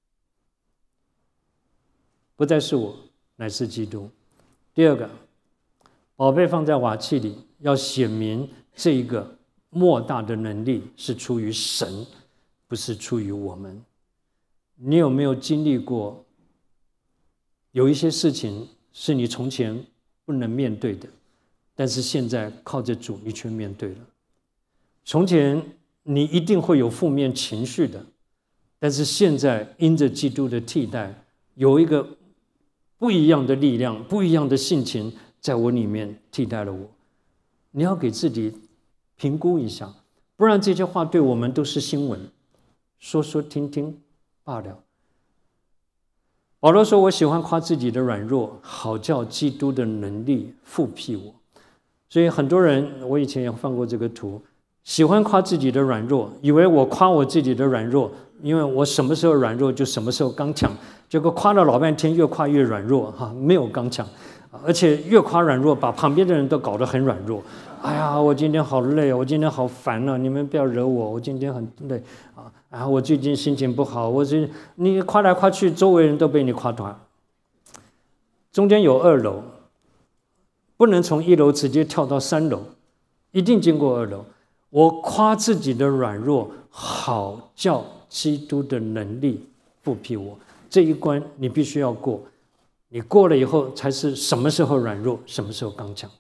不再是我，乃是基督。第二个，宝贝放在瓦器里，要显明这一个莫大的能力是出于神，不是出于我们。你有没有经历过有一些事情是你从前不能面对的，但是现在靠着主你却面对了？从前你一定会有负面情绪的，但是现在因着基督的替代，有一个不一样的力量，不一样的性情在我里面替代了我。你要给自己评估一下，不然这些话对我们都是新闻，说说听听罢了。保罗说，我喜欢夸自己的软弱，好叫基督的能力复辟我。所以很多人，我以前也放过这个图，喜欢夸自己的软弱，以为我夸我自己的软弱，因为我什么时候软弱就什么时候刚强，结果夸了老半天，越夸越软弱哈，没有刚强，而且越夸软弱，把旁边的人都搞得很软弱。哎呀，我今天好累，我今天好烦啊！你们不要惹我，我今天很累啊！我最近心情不好，你夸来夸去，周围人都被你夸断。中间有2楼，不能从1楼直接跳到3楼，一定经过2楼。我夸自己的软弱，好叫基督的能力复辟我。这一关你必须要过，你过了以后，才是什么时候软弱，什么时候刚强。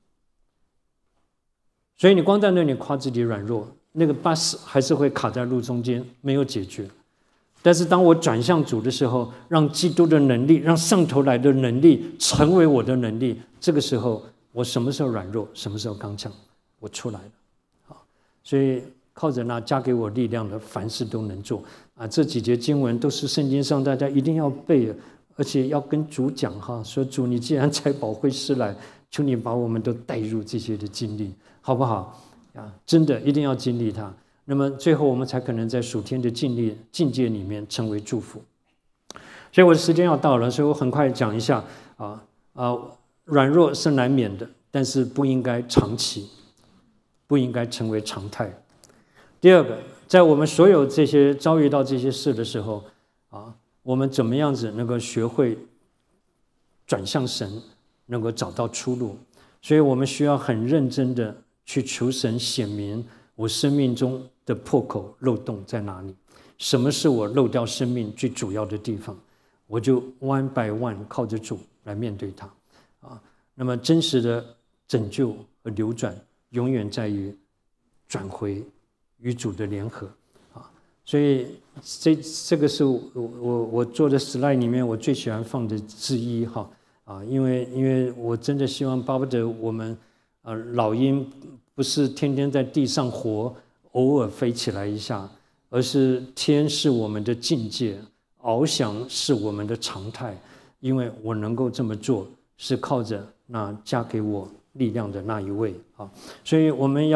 所以你光在那里夸自己软弱，那个bus还是会卡在路中间，没有解决。但是当我转向主的时候，让基督的能力，让上头来的能力成为我的能力，这个时候我什么时候软弱，什么时候刚强，我出来了。好，所以靠着那加给我力量的，凡事都能做啊！这几节经文都是圣经上大家一定要背，而且要跟主讲哈，说主，你既然差宝会师来，求你把我们都带入这些的经历，好不好啊？真的一定要经历它，那么最后我们才可能在属天的境界里面成为祝福。所以我的时间要到了，所以我很快讲一下软弱是难免的，但是不应该长期，不应该成为常态。第二个，在我们所有这些遭遇到这些事的时候我们怎么样子能够学会转向神，能够找到出路？所以我们需要很认真的去求神显明我生命中的破口漏洞在哪里，什么是我漏掉生命最主要的地方，我就one by one靠着主来面对它那么真实的拯救和流转永远在于转回与主的联合所以这个是我做的 slide 里面我最喜欢放的之一因为我真的希望巴不得我们老鹰不是天天在地上活，偶尔飞起来一下，而是天是我们的境界，翱翔是我们的常态。因为我能够这么做，是靠着那加给我力量的那一位所以我们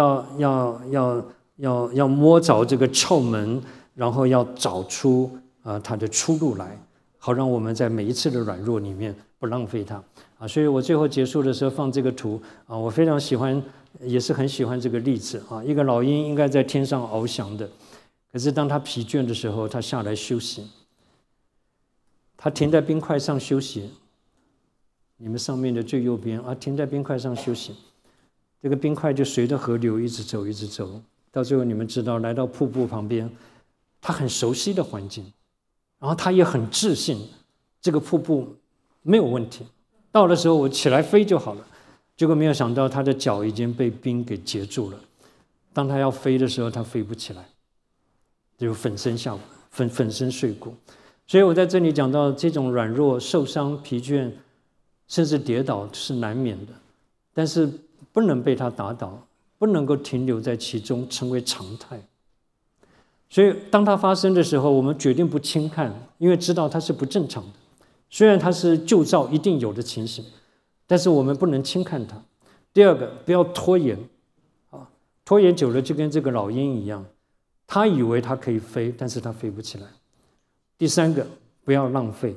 要摸着这个窍门，然后要找出它的出路来，好让我们在每一次的软弱里面不浪费它所以我最后结束的时候放这个图我非常喜欢，也是很喜欢这个例子一个老鹰应该在天上翱翔的，可是当他疲倦的时候，他下来休息。 他停在冰块上休息。你们上面的最右边啊，停在冰块上休息。这个冰块就随着河流一直走，一直走，到最后你们知道，来到瀑布旁边，他很熟悉的环境，然后他也很自信，这个瀑布没有问题。到的时候我起来飞就好了。结果没有想到，他的脚已经被冰给截住了。当他要飞的时候，他飞不起来，就粉身碎骨。所以我在这里讲到，这种软弱、受伤、疲倦，甚至跌倒是难免的，但是不能被他打倒，不能够停留在其中，成为常态。所以当它发生的时候，我们决定不轻看，因为知道它是不正常的。虽然它是旧造一定有的情形，但是我们不能轻看它。第二个，不要拖延啊，拖延久了就跟这个老鹰一样，他以为他可以飞，但是他飞不起来。第三个，不要浪费。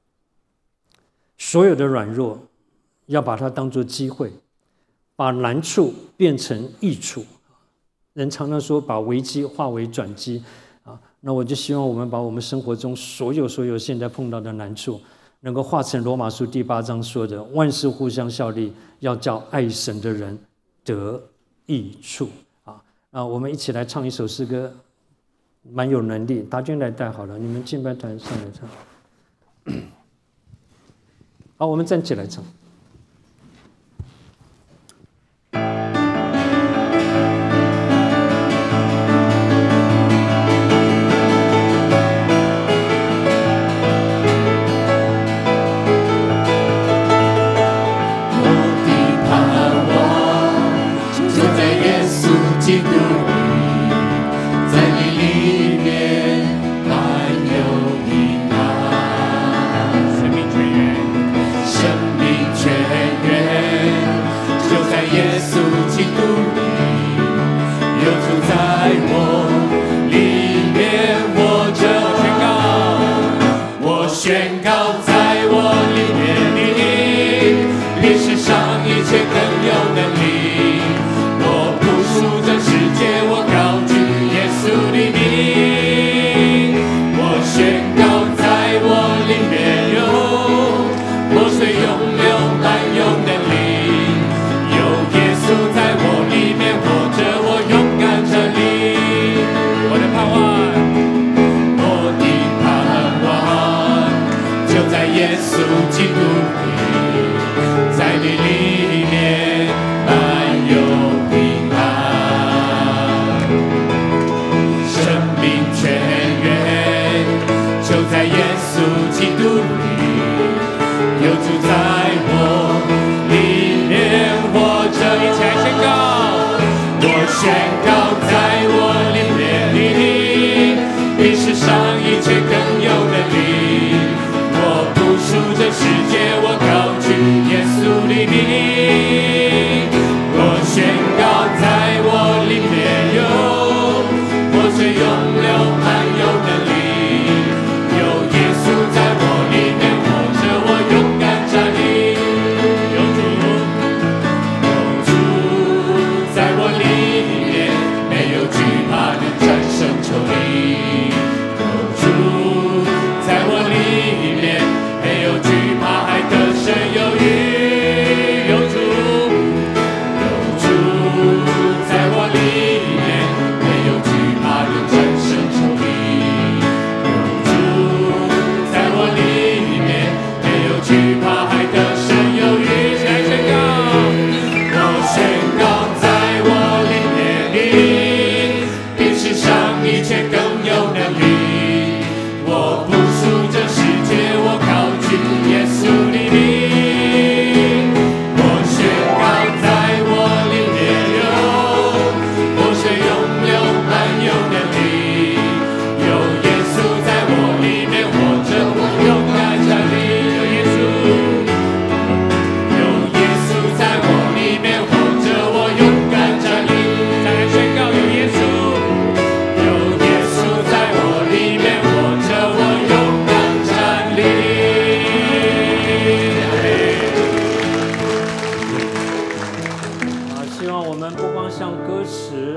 所有的软弱，要把它当作机会，把难处变成益处。人常常说把危机化为转机啊，那我就希望我们把我们生活中所有现在碰到的难处，能够化成罗马书第8章说的万事互相效力，要叫爱神的人得益处啊！我们一起来唱一首诗歌，蛮有能力，达军来带好了，你们敬拜团上来唱。好，我们站起来唱。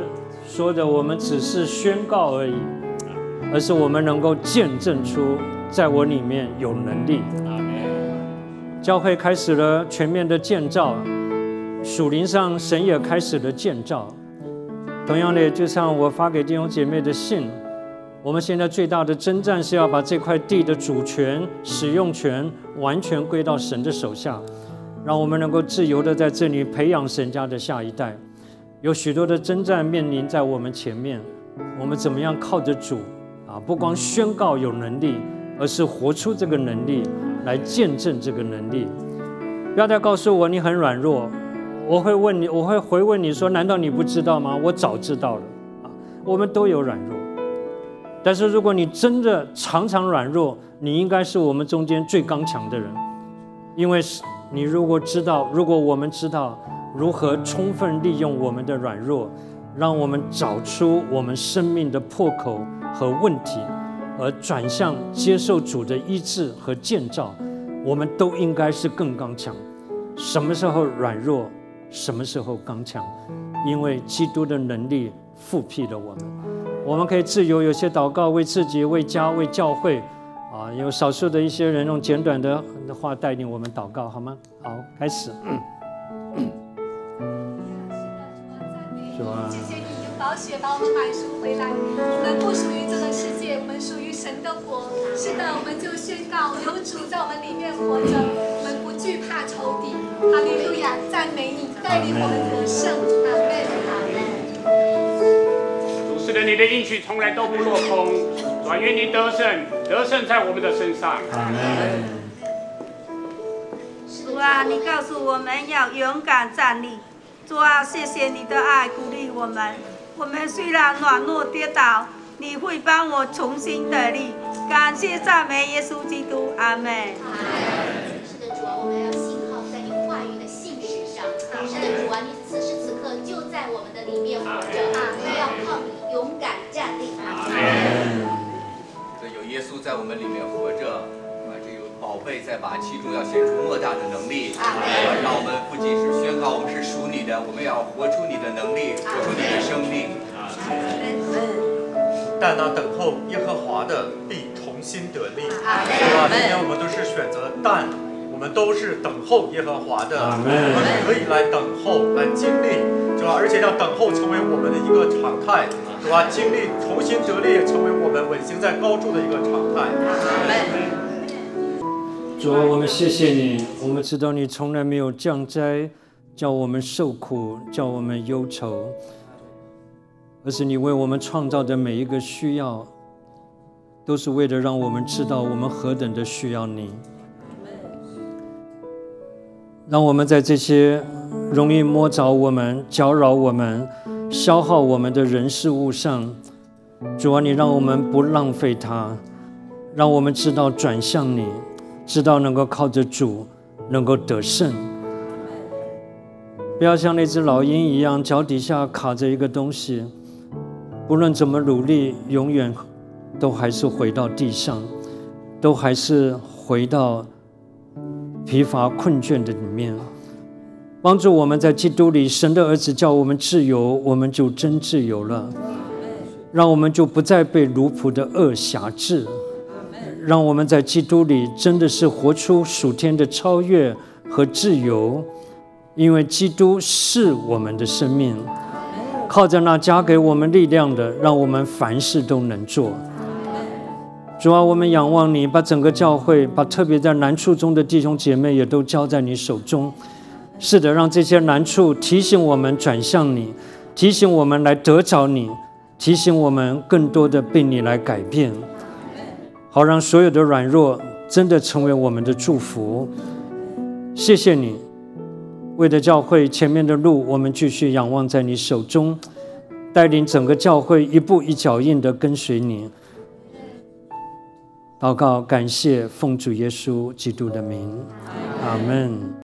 只是宣告而已，而是我们能够见证出在我里面有能力。教会开始了全面的建造，属灵上神也开始了建造。同样的，就像我发给弟兄姐妹的信，我们现在最大的征战是要把这块地的主权、使用权完全归到神的手下，让我们能够自由的在这里培养神家的下一代。有许多的征战面临在我们前面，我们怎么样靠着主不光宣告有能力，而是活出这个能力，来见证这个能力。不要再告诉我你很软弱，我会回问你说，难道你不知道吗？我早知道了。我们都有软弱，但是如果你真的常常软弱，你应该是我们中间最刚强的人，因为你如果我们知道如何充分利用我们的软弱，让我们找出我们生命的破口和问题，而转向接受主的医治和建造，我们都应该是更刚强。什么时候软弱，什么时候刚强？因为基督的能力复辟了我们。我们可以自由有些祷告，为自己、为家、为教会有少数的一些人用简短的话带领我们祷告，好吗？好，开始。 谢谢你用宝血把我们买赎回来，我们不属于这个世界，我们属于神的国。是的，我们就宣告有主在我们里面活着，我们不惧怕仇敌。哈利路亚，赞美你，带领我们得胜。阿门，阿门。 主是的，你的应许从来都不落空，主愿你得胜，得胜在我们的身上。阿门。 主啊，你告诉我们要勇敢站立。主啊，谢谢你的爱鼓励我们。我们虽然软弱跌倒，你会帮我重新得力。感谢赞美耶稣基督，阿门。 是的，主啊，我们要信靠在你话语的信实上。是的，主啊，你此时此刻就在我们的里面活着，我们要靠你勇敢站立。阿门。 有耶稣在我们里面活着。宝贝在把其中要显出莫大的能力，让我们不仅是宣告我们是属你的，我们要活出你的能力，活出你的生命。 但那等候耶和华的必重新得力，是吧？今天我们都是选择但，我们都是等候耶和华的，我们可以来等候，来经历，是吧？而且要等候成为我们的一个常态，是吧？经历重新得力，成为我们稳行在高处的一个常态。 主啊，我们谢谢你，我们知道你从来没有降灾，叫我们受苦，叫我们忧愁，而是你为我们创造的每一个需要，都是为了让我们知道我们何等的需要你。让我们在这些容易摸着我们、搅扰我们、消耗我们的人事物上，主啊，你让我们不浪费它，让我们知道转向你，知道能够靠着主能够得胜。不要像那只老鹰一样，脚底下卡着一个东西，不论怎么努力，永远都还是回到地上，都还是回到疲乏困倦的里面。帮助我们在基督里，神的儿子叫我们自由，我们就真自由了，让我们就不再被奴仆的恶辖制，让我们在基督里真的是活出属天的超越和自由，因为基督是我们的生命，靠着那加给我们力量的，让我们凡事都能做。主啊，我们仰望你，把整个教会，把特别在难处中的弟兄姐妹也都交在你手中。是的，让这些难处提醒我们转向你，提醒我们来得着你，提醒我们更多的被你来改变，好让所有的软弱真的成为我们的祝福。谢谢你，为了教会前面的路，我们继续仰望在你手中，带领整个教会一步一脚印的跟随你。祷告感谢，奉主耶稣基督的名，阿们。